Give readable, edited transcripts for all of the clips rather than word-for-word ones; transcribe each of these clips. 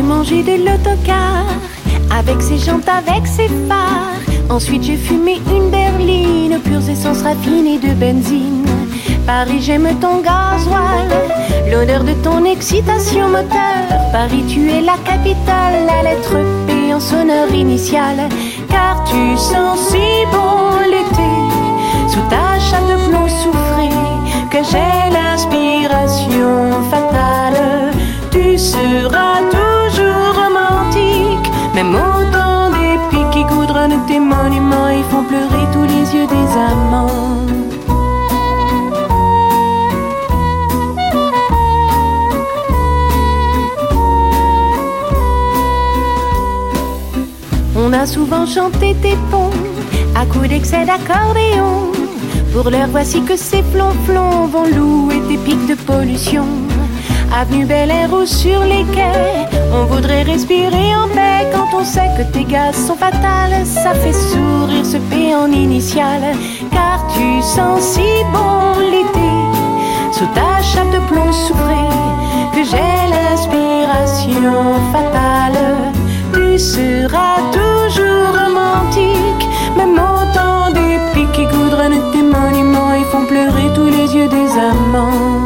mangé de l'autocar, avec ses jantes, avec ses phares. Ensuite j'ai fumé une berline, pures essences raffinées de benzine. Paris, j'aime ton gasoil, l'odeur de ton excitation moteur. Paris, tu es la capitale, la lettre P en sonneur initial. Car tu sens si bon l'été, sous ta chape de plomb soufré, que j'ai l'inspiration fatale. Tu seras toujours romantique, même au temps des pics qui goudronnent tes monuments et font pleurer tous les yeux des amants. On a souvent chanté tes ponts à coups d'excès d'accordéon. Pour l'heure, voici que ces flonflons vont louer tes pics de pollution. Avenue Bel Air ou sur les quais, on voudrait respirer en paix quand on sait que tes gaz sont fatales. Ça fait sourire ce P en initial, car tu sens si bon l'été, sous ta chape de plomb soufré, que j'ai l'inspiration fatale. Tu seras toujours romantique, même au temps des pics qui goudronnent tes monuments et font pleurer tous les yeux des amants.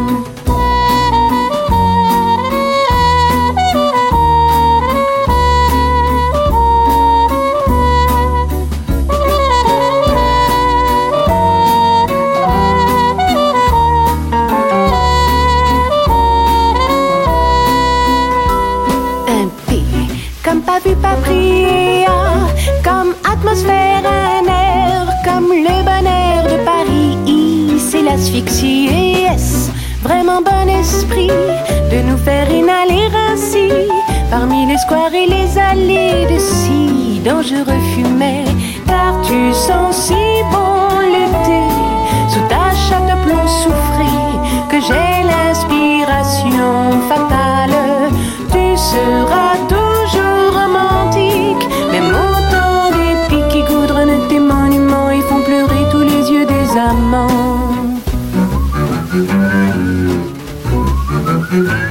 Pas vu, pas pris, comme atmosphère, un air, comme le bon air de Paris. C'est l'asphyxie et est-ce vraiment bon esprit de nous faire inhaler ainsi parmi les squares et les allées de si dangereux fumets. Car tu sens si bon l'été, sous ta chape de plomb soufré, que j'ai l'inspiration fatale. Tu seras toujours romantique, même au temps des pics qui goudronnent tes monuments et font pleurer tous les yeux des amants.